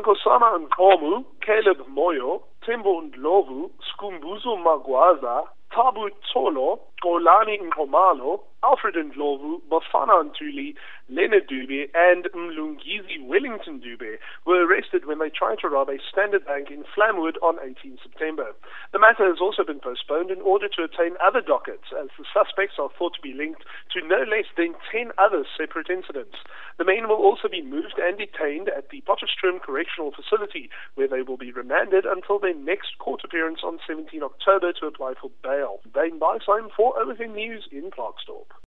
Nkosana Nkomu, Caleb Moyo, Tembo Ndlovu, Skumbuzo Magwaza, Tabu Tsolo, Golani Nkomalo, Alfred Ndlovu, Bafana Ntuli, Leonard Dube, and Mlungizi Wellington Dube were arrested when they tried to rob a Standard Bank in Flamwood on 18 September. The matter has also been postponed in order to obtain other dockets, as the suspects are thought to be linked to no less than 10 other separate incidents. The men will also be moved and detained at the Potchefstroom Correctional Facility, where they will be remanded until their next court appearance on 17 October to apply for bail. Dane Bysheim for OFM News in Klerksdorp.